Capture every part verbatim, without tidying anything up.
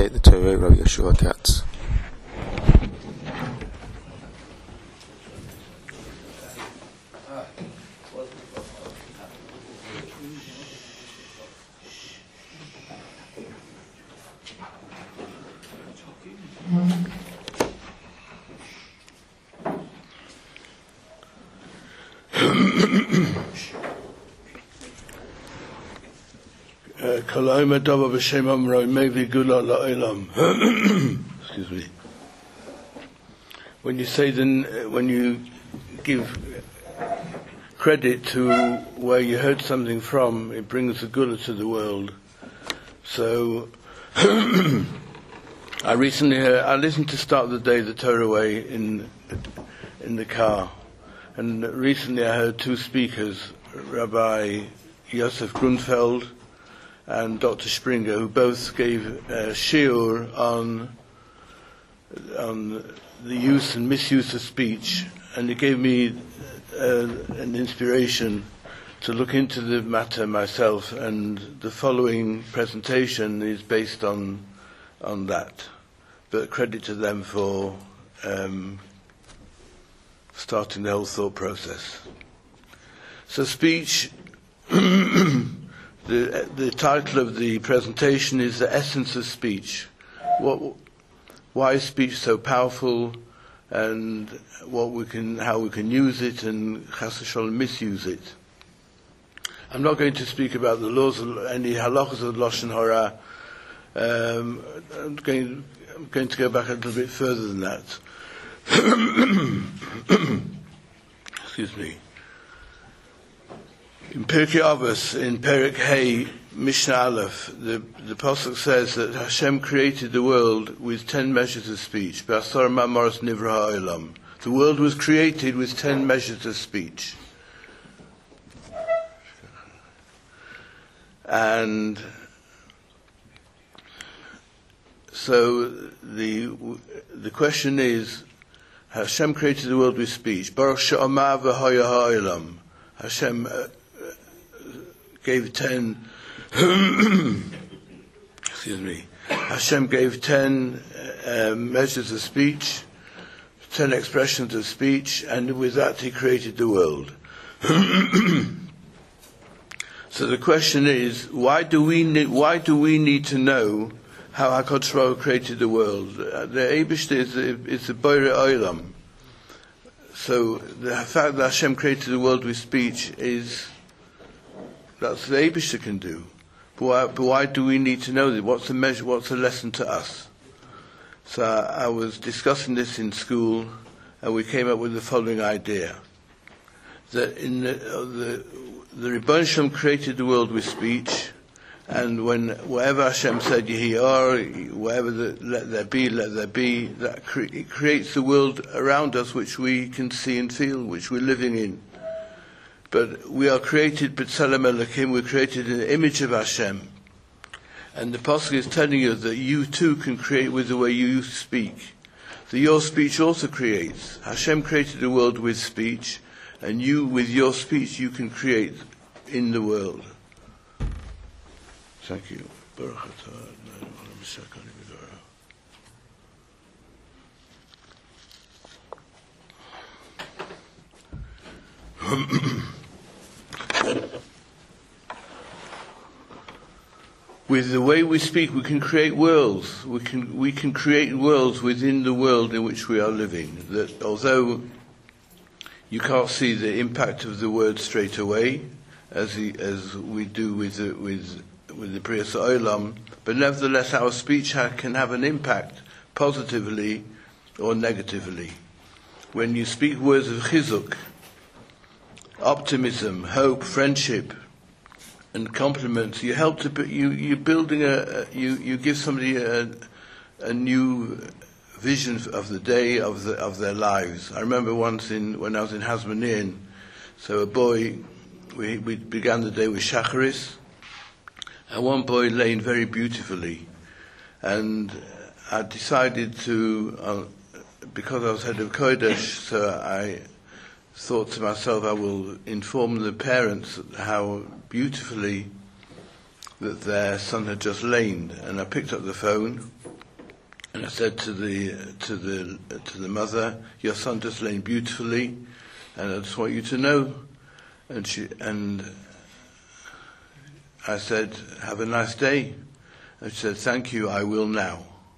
State the Torah, Rabbi Yeshua Katz. Excuse me. When you say then, when you give credit to where you heard something from, it brings the gula to the world. So, I recently heard, I listened to Start the Day the Torah Way in in the car, and recently I heard two speakers, Rabbi Yosef Grunfeld and Doctor Springer, who both gave a shiur on on the use and misuse of speech, and it gave me uh, an inspiration to look into the matter myself. And the following presentation is based on on that. But credit to them for um, starting the whole thought process. So speech. The, the title of the presentation is The Essence of Speech. What, why is speech so powerful, and what we can, how we can use it, and chas v'sholom misuse it. I'm not going to speak about the laws of any halachas of Lashon Hara. Um, I'm, going, I'm going to go back a little bit further than that. Excuse me. In Pirkei Avos, in Perek Hey, Mishnah Aleph, the, the pasuk says that Hashem created the world with ten measures of speech. B'asar ma'amaros nivra ha'olam. The world was created with ten measures of speech. And so the the question is, Hashem created the world with speech. Baruch she'amar v'haya ha'olam. Hashem uh, gave ten excuse me Hashem gave ten uh, measures of speech, ten expressions of speech, and with that he created the world. So the question is, why do we need, why do we need to know how HaKadosh Baruch Hu created the world? Uh, the Eibishter is is the Borei Olam. So the fact that Hashem created the world with speech is that's the Eibishter can do. But why, but why do we need to know that? What's the measure? What's the lesson to us? So I, I was discussing this in school, and we came up with the following idea: that in the uh, the, the Rebbeinu Shalom created the world with speech, and when whatever Hashem said, Yehi or, whatever the, let there be, let there be, that cre- it creates the world around us, which we can see and feel, which we're living in. But we are created b'tzelem Elokim, we're created in the image of Hashem. And the Pasuk is telling you that you too can create with the way you speak. That your speech also creates. Hashem created the world with speech, and you, with your speech, you can create in the world. Thank you. Baruch atah Adonai Olam Yisakani v'Dorah. With the way we speak, we can create worlds. We can we can create worlds within the world in which we are living. That although you can't see the impact of the word straight away, as the, as we do with the, with with the Priyas Olam, but nevertheless our speech ha- can have an impact positively or negatively. When you speak words of chizuk, optimism, hope, friendship, and compliments, you help to you you're building a you you give somebody a a new vision of the day of the of their lives. I remember once in when I was in Hasmonean, so a boy we we began the day with Shacharis, and one boy lay very beautifully, and I decided to uh, because I was head of Kodesh, so I thought to myself, I will inform the parents how beautifully that their son had just lain. And I picked up the phone, And I said to the to the to the mother, "Your son does lane beautifully, and I just want you to know." And she and I said, "Have a nice day." And she said, "Thank you, I will now."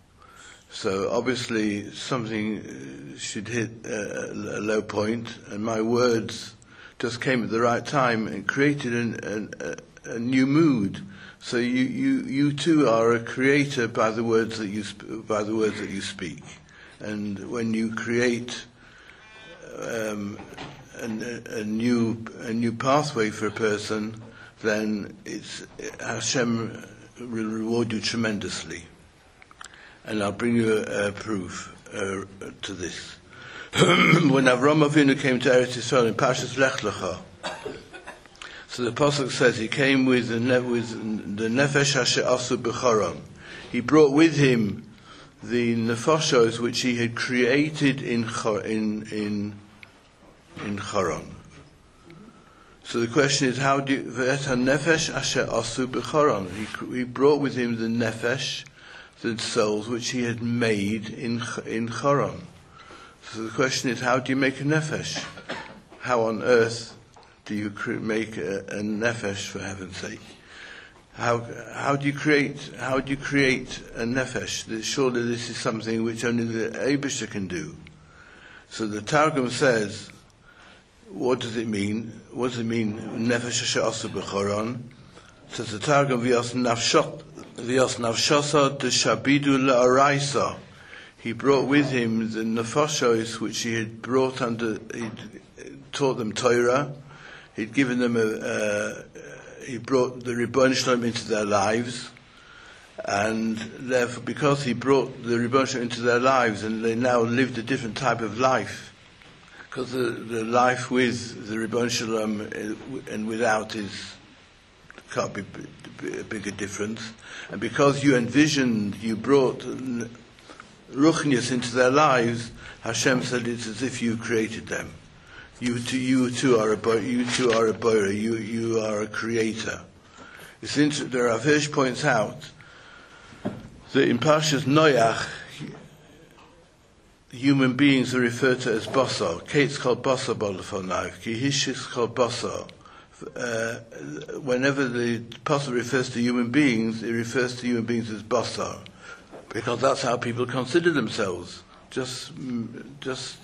So obviously something should hit a, a low point, and my words just came at the right time and created an, an, a, a new mood. So you, you, you too are a creator by the words that you sp- by the words that you speak, and when you create um, a, a new a new pathway for a person, then it's Hashem will reward you tremendously. And I'll bring you a, a proof uh, to this. When Avraham Avinu came to Eretz Yisrael in Parshas Lech Lecha, so the Pasuk says he came with the, ne- with the Nefesh Asher Asu B'Charan. He brought with him the Nefashos which he had created in in in in Charan. So the question is, how do you, V'et Nefesh Asher Asu B'Charan? He he brought with him the Nefesh, the souls which he had made in in Charan. So the question is, how do you make a nefesh? How on earth do you cre- make a, a nefesh, for heaven's sake? How how do you create how do you create a nefesh? Surely this is something which only the Eibusha can do. So the Targum says, what does it mean? What does it mean? Nefesh asher asu b'choron. Says the Targum, v'yas nafshot v'yas nafshosa deshabidu la'araisa. He brought with him the nefashos which he had brought under. He'd taught them Torah. He'd given them a. a he brought the Rebbeinu Shalom into their lives, and therefore, because he brought the Rebbeinu Shalom into their lives, and they now lived a different type of life, because the, the life with the Rebbeinu Shalom and without is can't be a bigger difference, and because you envisioned, you brought Ruchnius into their lives, Hashem said it's as if you created them. You too, you too are a you too are a boira. You you are a creator. It's interesting. The Rav Hirsch points out that in Parshas Noach, human beings are referred to as basar. Kate's called basar b'lefonav. Kihish is called basar. Uh, whenever the pasuk refers to human beings, it refers to human beings as basar, because that's how people consider themselves. Just just.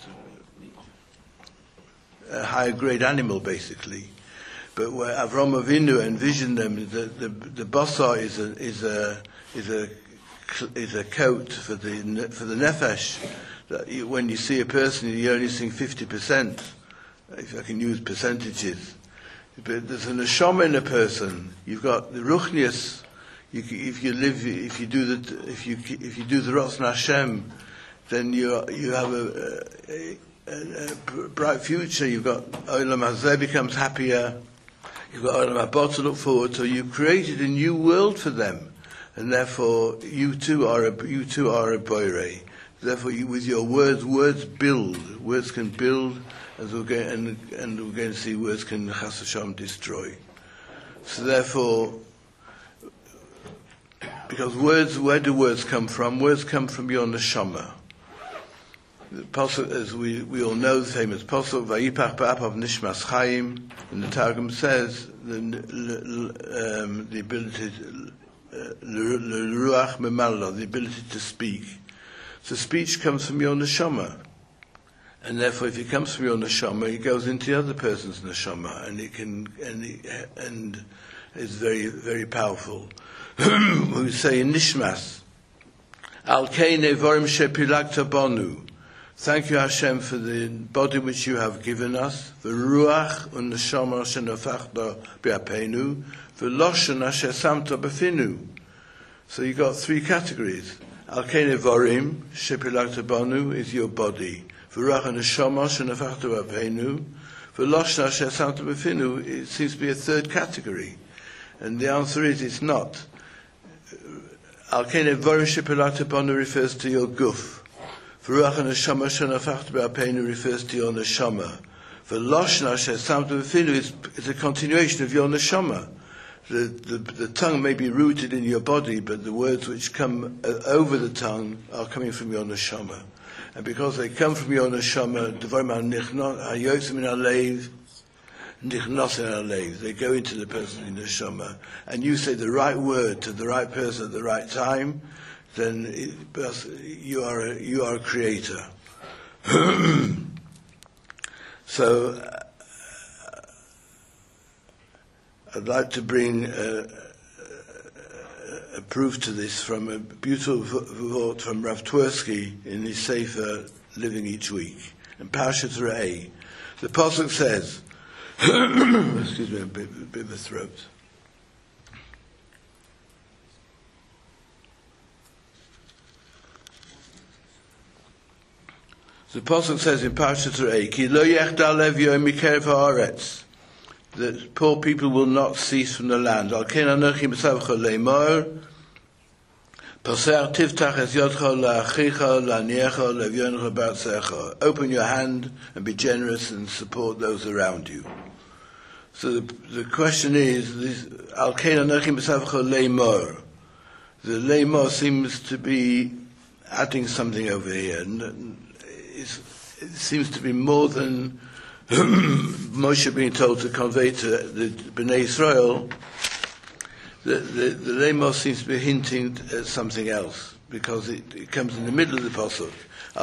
A higher grade animal, basically, but where Avraham Avinu envisioned them, the the, the basar is a is a is a is a coat for the for the nefesh. That you, when you see a person, you only see fifty percent, if I can use percentages. But there's a neshama in a person. You've got the ruchnius. You, if you live, if you do the if you if you do the Ratzon Hashem, then you you have a, a A, a bright future. You've got Olam Hazeh becomes happier. You've got Olam Haba to look forward to. You created a new world for them, and therefore you too are a you too are a boirei. Therefore, you, with your words, words build. Words can build, as we're going, and and we're going to see words can Chas Hashem destroy. So therefore, because words, where do words come from? Words come from your neshama. The pasuk, as we, we all know, the famous pasuk, "Vayipach ba'apav nishmas chayim," and the Targum says the um, the ability, l'ruach memalla, the ability to speak. So speech comes from your neshama, and therefore, if it comes from your neshama, it goes into the other person's neshama, and it can and it, and is very very powerful. We say in nishmas, al kei nevarim shepilagta banu. Thank you, Hashem, for the body which you have given us. The ruach and neshama shenafachta be'apenu, the loshen asher samta befinu. So you got three categories. Al kei nevarim shepilagta banu is your body. The ruach and neshama shenafachta be'apenu, the loshen asher samta befinu. It seems to be a third category, and the answer is it's not. Al kei nevarim shepilagta banu refers to your guf. V'ruach neshama shenafachta be'apenu refers to your neshama. V'loshna shesamta b'finu is is a continuation of your neshama. the, the, the tongue may be rooted in your body, but the words which come uh, over the tongue are coming from your neshama. And because they come from your neshama, they go into the person's neshama. And you say the right word to the right person at the right time, then it, you are a, you are a creator. So uh, I'd like to bring uh, a proof to this from a beautiful thought from Rav Twersky in his Sefer Living Each Week. In Parashat Re'eh, the Pasuk says, excuse me, a bit, a bit of a throat. The Pasuk says in Parashat Re'eh, Ki lo yechdal lev yom mikerev haaretz, that poor people will not cease from the land. Al ken anochi b'savcha leimor, paser tiftach es yodcha la'achicha la'niecha le'vyoncha b'artzecha. Open your hand and be generous and support those around you. So the, the question is, this, Al ken anochi b'savcha leimor. The leimor seems to be adding something over here. It's, it seems to be more than Moshe being told to convey to the Bnei Israel. The, the, the Lemos seems to be hinting at something else, because it, it comes in the middle of the Pasuk.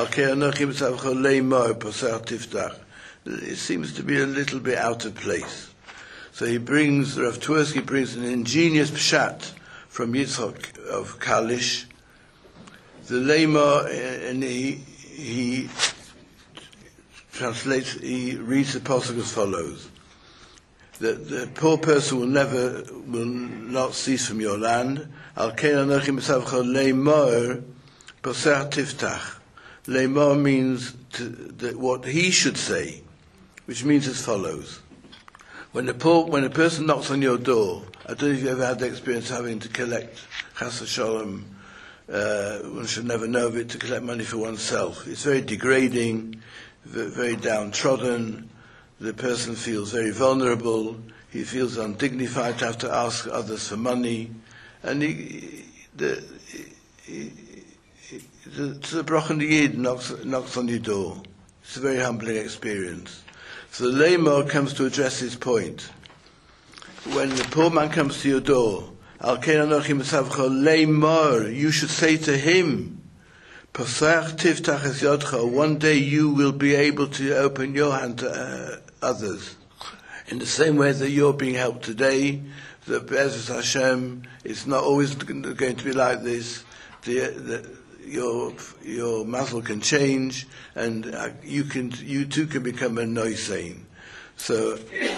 It seems to be a little bit out of place. So he brings, Rav Twersky brings an ingenious pshat from Yitzchak of Kalish. The Lema, and he, he translates, he reads the Pasuk as follows: that the poor person will never, will not cease from your land. Al kein anochi misavcha leimor poser tiftach. Leimor means to, that what he should say, which means as follows: when a poor, when a person knocks on your door, I don't know if you ever had the experience of having to collect chas v'sholom. Uh, one should never know of it, to collect money for oneself. It's very degrading, very downtrodden. The person feels very vulnerable. He feels undignified to have to ask others for money, and he, the, he, he, the, the Brochen Yid knocks, knocks on your door. It's a very humbling experience. So the Lema comes to address his point. When the poor man comes to your door, Al kein anochi misavcha leimor, you should say to him, Pasach tiftach es yodcha, one day you will be able to open your hand to uh, others. In the same way that you're being helped today, the Be'ezus Hashem, it's not always going to be like this. The, the, your your mazel can change, and uh, you can you too can become a noisein. So,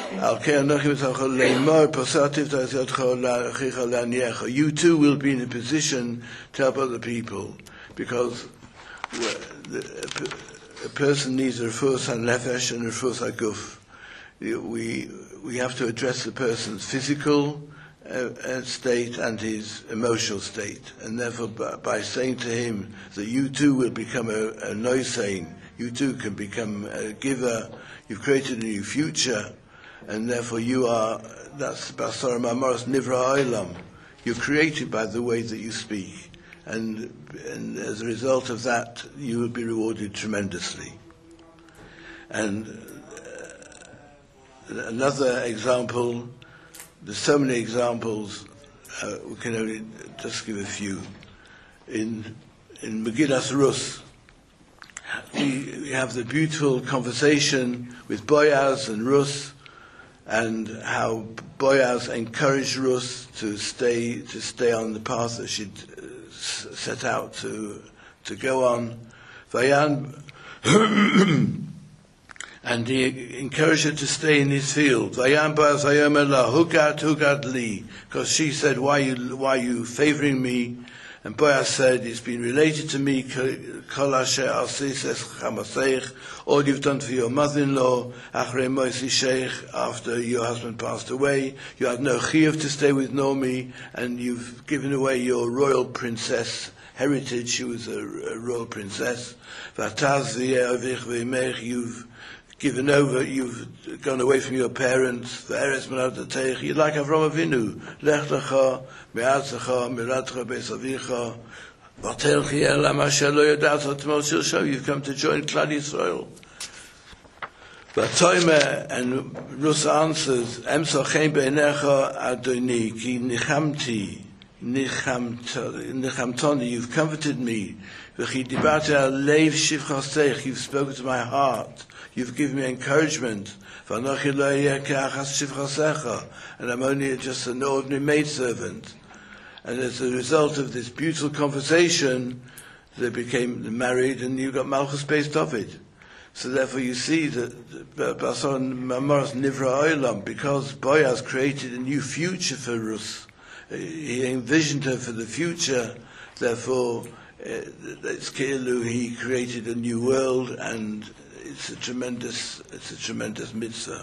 you too will be in a position to help other people, because a person needs a refuah nefesh and a refuah guf. We we have to address the person's physical uh, state and his emotional state, and therefore by, by saying to him that you too will become a, a noisein, you too can become a giver. You've created a new future, and therefore you are, that's Basar Mamoros Nivra Olam. You're created by the way that you speak, and, and as a result of that, you will be rewarded tremendously. And uh, another example, there's so many examples, uh, we can only just give a few. In, in Megillas Rus, We, we have the beautiful conversation with Boaz and Rus, and how Boaz encouraged Rus to stay to stay on the path that she'd uh, set out to to go on. Vayan, and he encouraged her to stay in his field. Vayan Boaz vayomer la hugat hugat li, because she said, "Why you why are you favoring me?" And Boaz said, it's been related to me, all you've done for your mother-in-law, after your husband passed away, you had no chiyuv to stay with Naomi, and you've given away your royal princess heritage. She was a, a royal princess. You've given over, you've gone away from your parents, you're like Avraham Avinu, Lech lecha, me'artzecha, miradcha be'savicha, v'telchi elam asher lo yada'at atmol shilsho, you've come to join Klal Yisrael. V'toimer, and Rus answers, Em sochein be'enecha Adoni, ki nichamti, nichamtoni, you've comforted me, v'chi dibarte al leiv shivchasech, you've spoken to my heart, you've given me encouragement, and I'm only just an ordinary maidservant. And as a result of this beautiful conversation, they became married, and you got Malchus Beis David. So therefore you see that because Boaz created a new future for Ruth, he envisioned her for the future, therefore it's Keilu, he created a new world, and it's a tremendous, it's a tremendous mitzvah.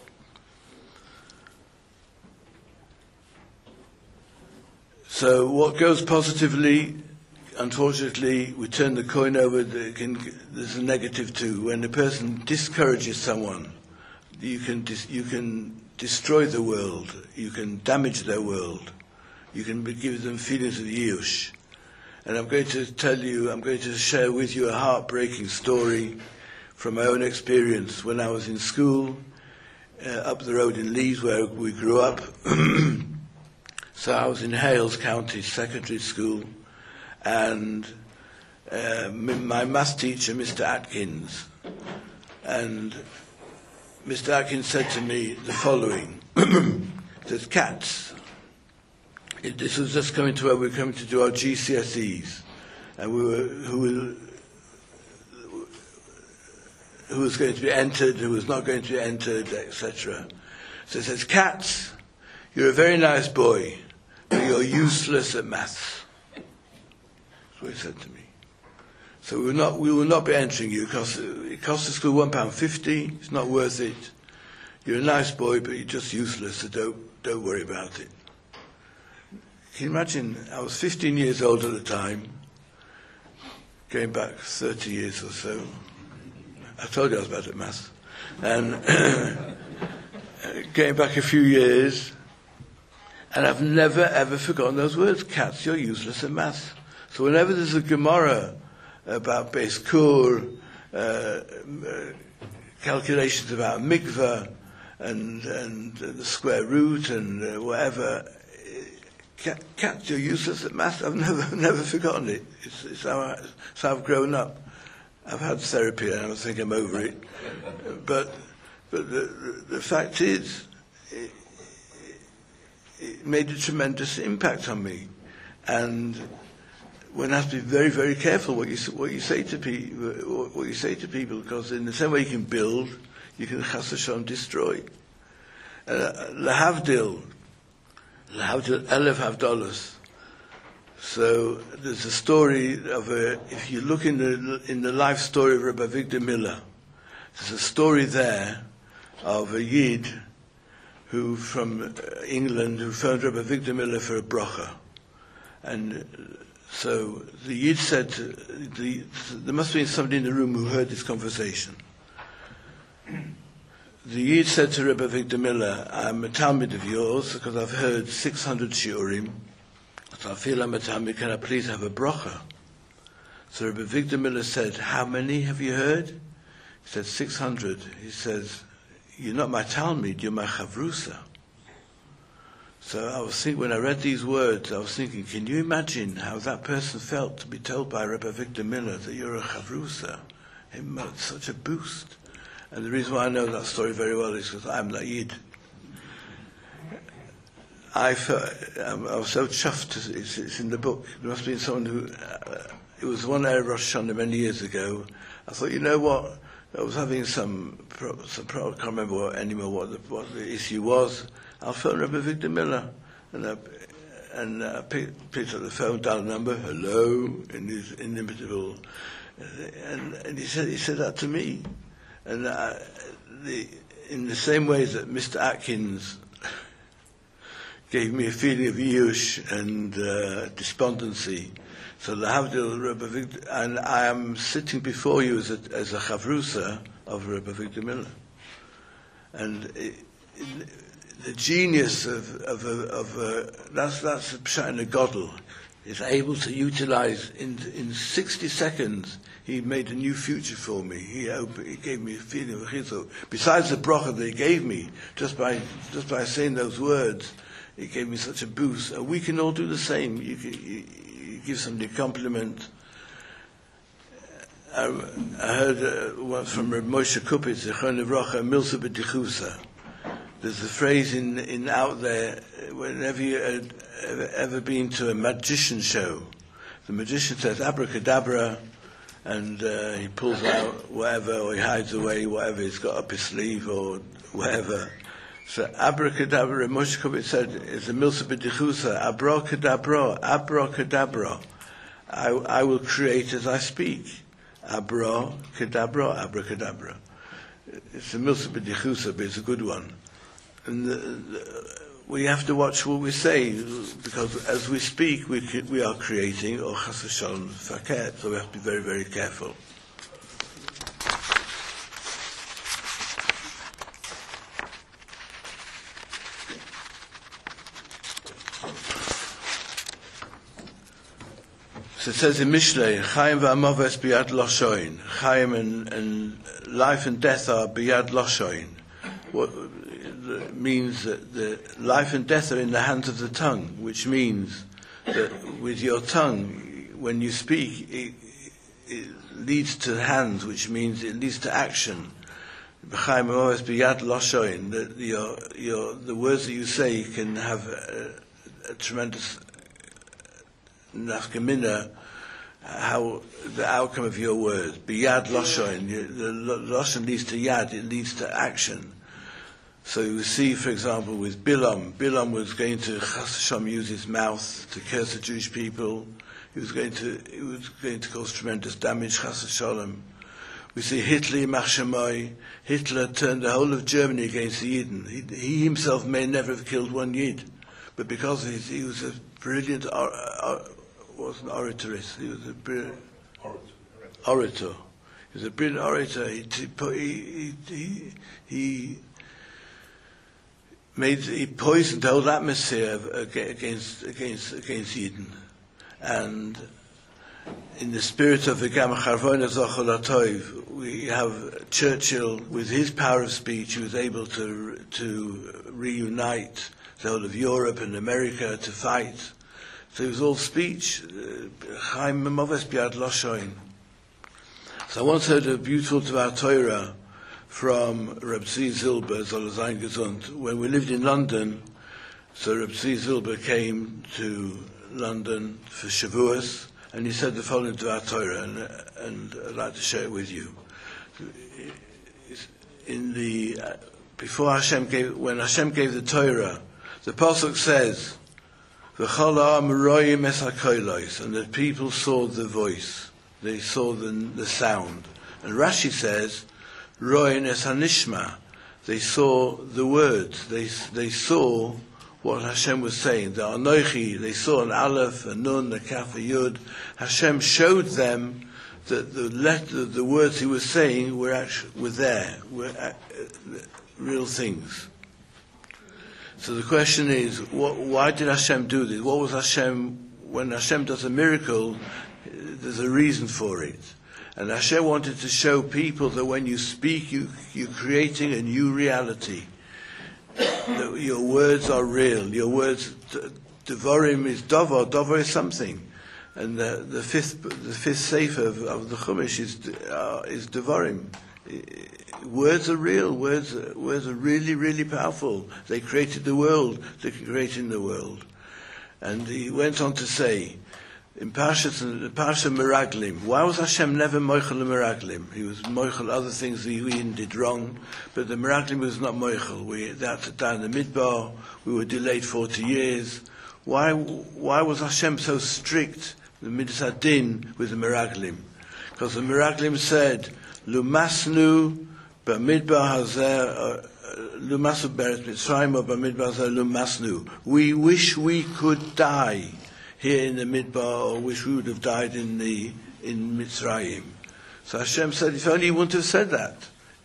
So what goes positively, unfortunately, we turn the coin over, there's a negative too. When a person discourages someone, you can dis, you can destroy the world, you can damage their world, you can give them feelings of yush. And I'm going to tell you, I'm going to share with you a heartbreaking story from my own experience when I was in school, uh, up the road in Leeds where we grew up. So I was in Hales County Secondary School, and uh, my maths teacher, Mister Atkins, and Mister Atkins said to me the following, says, Cats, it, this was just coming to where we were coming to do our G C S Es, and we were, who were, who was going to be entered, who was not going to be entered, et cetera. So it says, Cats, you're a very nice boy, but you're useless at maths. That's what he said to me. So we will not, we will not be entering you, because it costs the school one pound fifty, it's not worth it. You're a nice boy, but you're just useless, so don't, don't worry about it. Can you imagine, I was fifteen years old at the time, going back thirty years or so. I told you I was bad at maths. And going back a few years, and I've never ever forgotten those words, Cats, you're useless at maths. So whenever there's a Gemara about Beis Kur, uh, uh, calculations about mikveh, and, and uh, the square root, and uh, whatever, Cat, Cats, you're useless at maths. I've never never forgotten it. It's, it's, how I, it's how I've grown up. I've had therapy and I think I'm over it. But but the, the, the fact is, it, it made a tremendous impact on me. And one has to be very, very careful what you what you say to people, what you say to people, because in the same way you can build, you can chas v'shalom destroy. Lahavdil, lahavdil elef havdalos. So there's a story of a, if you look in the in the life story of Rabbi Victor Miller, there's a story there of a Yid who from England who phoned Rabbi Victor Miller for a bracha. And so the Yid said, to, the, there must have been somebody in the room who heard this conversation. The Yid said to Rabbi Victor Miller, I'm a Talmud of yours because I've heard six hundred shiurim. So I feel I'm a Talmud, can I please have a bracha? So Rabbi Victor Miller said, how many have you heard? He said, six hundred. He says, you're not my Talmud, you're my Chavrusa. So I was thinking, when I read these words, I was thinking, can you imagine how that person felt to be told by Rabbi Victor Miller that you're a Chavrusa? It was such a boost. And the reason why I know that story very well is because I'm that Yid. I, felt, um, I was so chuffed, it's, it's in the book. There must have been someone who, uh, it was one Erev Rosh Hashanah many years ago. I thought, you know what, I was having some, some problem, I can't remember what, anymore what the, what the issue was. I'll phone Rabbi Victor Miller. And I, and I picked, picked up the phone, dialed the number, hello, in his inimitable, and, and he said, he said that to me. And I, the, in the same way that Mister Atkins gave me a feeling of yush and uh, despondency. So Lahavdil Rabbi Victor, and I am sitting before you as a, as a chavrusa, of Rebbe Victor Miller. And it, it, the genius of, of, of uh, that's, that's the Pshat in the Godel, is able to utilize in, in sixty seconds, he made a new future for me. He, opened, he gave me a feeling of chizuk. Besides the bracha that he gave me, just by, just by saying those words, it gave me such a boost. And we can all do the same. You, can, you, you give somebody a compliment. I, I heard uh, one from Reb Moshe Kupitz, Zechron Livracha, Milsa B'Dichusa. There's a phrase in, in out there, whenever you had ever, ever been to a magician show, the magician says abracadabra, and uh, he pulls out whatever, or he hides away whatever he's got up his sleeve, or whatever. So abracadabra, Moshe Kupitz said, is a Milsa B'Dichusa, abracadabra, abracadabra. I, I will create as I speak. Abracadabra, abracadabra. It's a Milsa B'Dichusa, but it's a good one. And the, the, we have to watch what we say, because as we speak, we, we are creating, or chas v'shalom faket, so we have to be very, very careful. So it says in Mishlei, Chaim v'amoves biyad loshoin. Chaim and, and life and death are biyad loshoin. What means that the life and death are in the hands of the tongue, which means that with your tongue, when you speak, it, it leads to hands, which means it leads to action. Chaim v'amoves biyad loshoin. That your your the words that you say can have a, a tremendous nafkamina, how the outcome of your words. Biyad loshoin, the loshoin leads to yad, it leads to action. So you see, for example, with Bilam, Bilam was going to chas v'shalom use his mouth to curse the Jewish people. He was going to, he was going to cause tremendous damage, chas v'shalom. We see Hitler, Machshamai. Hitler turned the whole of Germany against the Yidden. He, he himself may never have killed one Yid, but because he, he was a brilliant or, or, was an oratorist. He was a brilliant orator. He was a brilliant orator. He he he, he made he poisoned the whole atmosphere against against against Eden, and in the spirit of the Gam Charvona Zochol HaTov, we have Churchill with his power of speech. He was able to to reunite the whole of Europe and America to fight. So it was all speech. Chaim Memoves Biyad Loshoin. So I once heard a beautiful Dvar Torah from Reb Tzvi Zilber, Zol Zayin Gesund. When we lived in London, so Reb Tzvi Zilber came to London for Shavuos, and he said the following Dvar Torah, and, and I'd like to share it with you. In the uh, before Hashem gave, when Hashem gave the Torah, the pasuk says, "V'chol ha'am royim es hakolos," and the people saw the voice, they saw the, the sound. And Rashi says, "Royin es hanishma," they saw the words, they they saw what Hashem was saying. The Anochi, they saw an Aleph, a Nun, a Kaf, a Yud. Hashem showed them that the letter, the words he was saying were actually were there, were uh, real things. So the question is, what, why did Hashem do this? What was Hashem, when Hashem does a miracle, there's a reason for it. And Hashem wanted to show people that when you speak, you, you're creating a new reality. That your words are real. Your words, Devarim is Dovar, Dovar is something. And the, the fifth the fifth sefer of, of the Chumash is, uh, is Devarim. Words are real. Words, words are really, really powerful. They created the world. They're creating the world. And he went on to say, in Parshas, the Parsha Meraglim, why was Hashem never Moichel Meraglim? He was Moichel other things that we did wrong, but the Meraglim was not Moichel. We had to die in the Midbar. We were delayed forty years. Why? Why was Hashem so strict, the Midas Hadin, with the Meraglim? Because the Meraglim said, Lumasnu b'midbar hazer, Lumasnu beretz Mitzrayim, or b'midbar hazer Lumasnu. We wish we could die here in the Midbar, or wish we would have died in the in Mitzrayim. So Hashem said, if only he wouldn't have said that.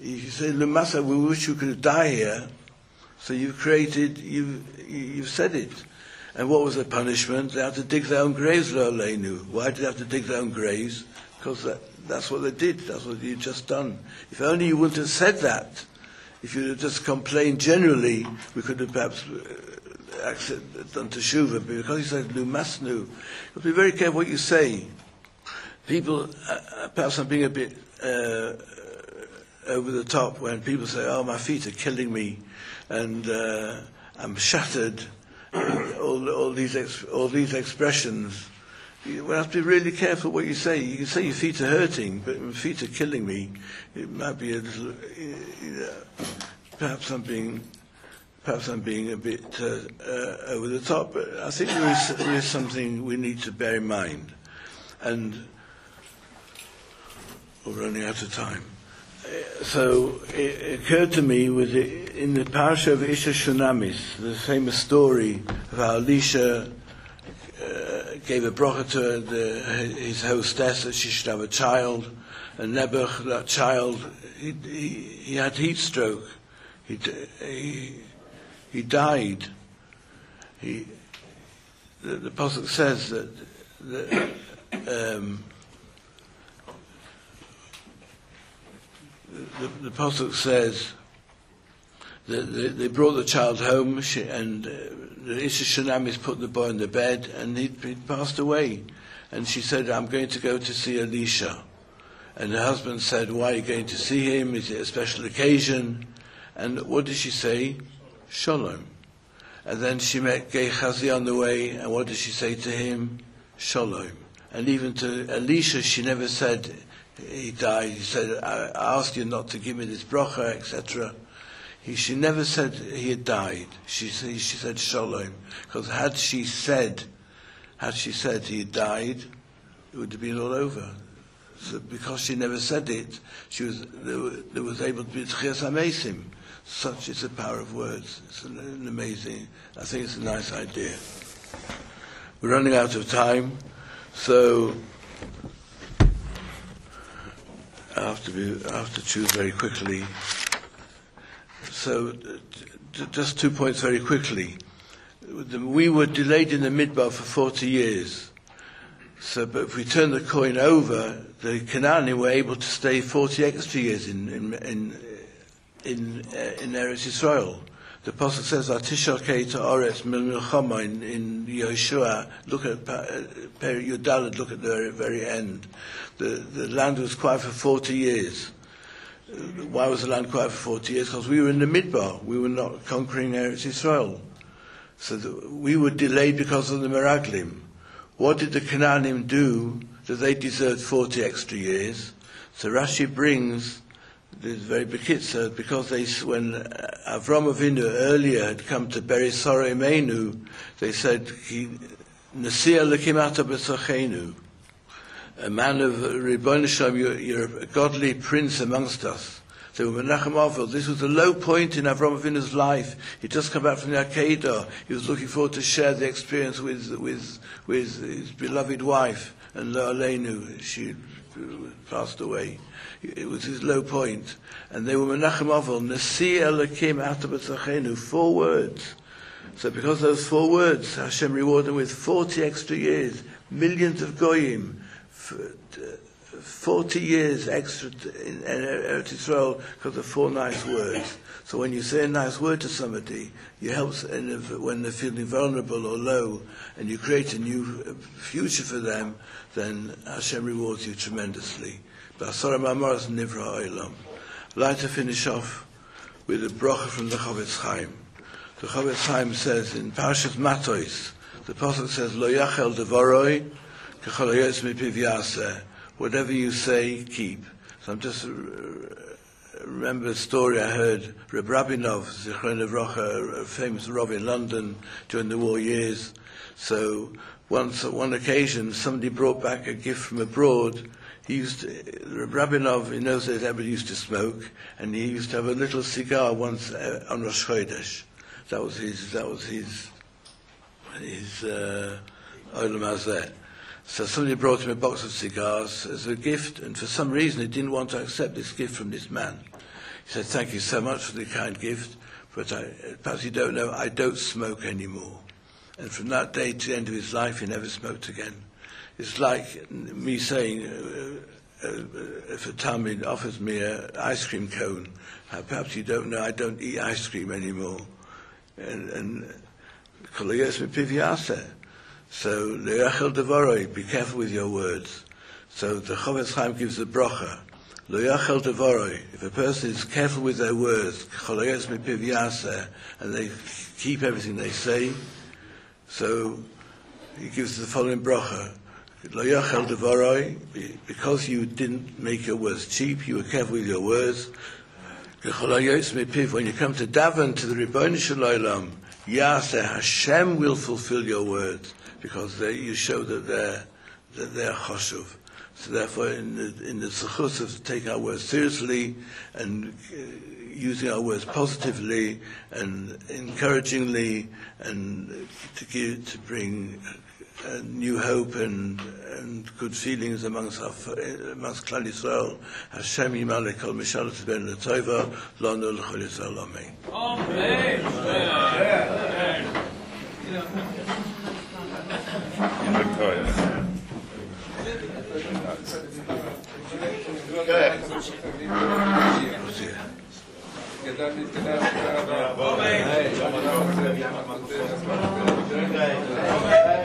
If you say, Lumasa, we wish you could die here, so you've created, you've, you've said it. And what was the punishment? They had to dig their own graves, Lo Aleinu. Why did they have to dig their own graves? Because that, that's what they did, that's what you'd just done. If only you wouldn't have said that, if you'd have just complained generally, we could have perhaps uh, accept, done teshuvah, but because you said Lumasnu, you have to be very careful what you say. People, uh, perhaps I'm being a bit uh, over the top when people say, oh, my feet are killing me, and uh, I'm shattered. all, all these ex- all these expressions. You have to be really careful what you say. You can say your feet are hurting, but my feet are killing me. It might be a little. You know, perhaps I'm being, perhaps I'm being a bit uh, uh, over the top. But I think there is, there is something we need to bear in mind, and we're running out of time. So it occurred to me with the, in the parasha of Isha Shunamis, the famous story of how Elisha uh, gave a bracha to the, his hostess that she should have a child, and Nebuch, that child, he, he, he had heat stroke. He, he, he died. He, the, the pasuk says that the, um, The, the pasuk says that they, they brought the child home, she, and uh, the Isha Shunamis put the boy in the bed, and he'd, he'd passed away. And she said, I'm going to go to see Elisha. And her husband said, why are you going to see him? Is it a special occasion? And what did she say? Shalom. And then she met Gehazi on the way, and what did she say to him? Shalom. And even to Elisha, she never said, he died. He said, I asked you not to give me this bracha, et cetera. He, she never said he had died. She, she said shalom. Because had she said, had she said he had died, it would have been all over. So because she never said it, she was there, there was able to be tchias hamesim. Such is the power of words. It's an, an amazing. I think it's a nice idea. We're running out of time, so. I have to be, I have to choose very quickly. So, uh, just two points very quickly. We were delayed in the midbar for forty years. So, but if we turn the coin over, the Canaanim were able to stay forty extra years in in in in, uh, in Eretz Yisrael. The Apostle says, "Atishakei ta'aretz milchama" in in Yeshua. Look at Peri Yudalad. Look at the very, very end. The the land was quiet for forty years. Why was the land quiet for forty years? Because we were in the Midbar. We were not conquering Eretz Yisrael. So the, we were delayed because of the Meraglim. What did the Canaanim do that they deserved forty extra years? So Rashi brings. This is very bekitzer, because they, when Avram Avinu earlier had come to Beris Sorei Meinu, they said, Nasiya lekimata b'tzachenu, a man of Ribbon Shalom, you're, you're a godly prince amongst us. So Menachem Avil, this was a low point in Avram Avinu's life. He'd just come back from the Akedah. He was looking forward to share the experience with with with his beloved wife, and Lo Aleinu, she passed away. It was his low point. And they were Menachem Avil, Nasi Elokim Atabatzachenu, four words. So because of those four words, Hashem rewarded them with forty extra years, millions of Goyim, forty years extra in Eretz Yisrael because of four nice words. So when you say a nice word to somebody, you help when they're feeling vulnerable or low, and you create a new future for them, then Hashem rewards you tremendously. I'd like to finish off with a bracha from the Chavetz Chaim. The Chavetz Chaim says in Parashat Matos, the pasuk says, "Lo yachel devoroi, k'chol hayotz mipiv yaseh." Whatever you say, keep. So I'm just uh, remember a story I heard. Reb Rabinov, Zichron Livrocha, a famous Rav in London during the war years. So once, on one occasion, somebody brought back a gift from abroad. He used to, Reb Rabinov, in those days, everybody used to smoke, and he used to have a little cigar once uh, on Rosh Chodesh. That was his. That was his. His uh, Olam Hazeh. So somebody brought him a box of cigars as a gift, and for some reason he didn't want to accept this gift from this man. He said, thank you so much for the kind gift, but I, perhaps you don't know, I don't smoke anymore. And from that day to the end of his life, he never smoked again. It's like me saying, uh, uh, if a Talmud offers me an ice cream cone, uh, perhaps you don't know, I don't eat ice cream anymore. And, and so, le'achel devoroi, be careful with your words. So the Chofetz Chaim gives the bracha, le'achel devoroi, if a person is careful with their words, and they keep everything they say, so he gives the following bracha, le'achel devoroi, because you didn't make your words cheap, you were careful with your words, when you come to daven to the Ribbono Shel Olam, Yaseh, Hashem will fulfill your words, because they, you show that they're, that they're choshuv. So therefore, in the, in the zechus of taking our words seriously, and uh, using our words positively, and encouragingly, and to give, to bring uh, new hope and, and good feelings amongst our, amongst Klal Yisrael, Hashem yimaleh kol mishalos ben l'tova, lanu l'chol Yisrael, amen. Amen. Amen.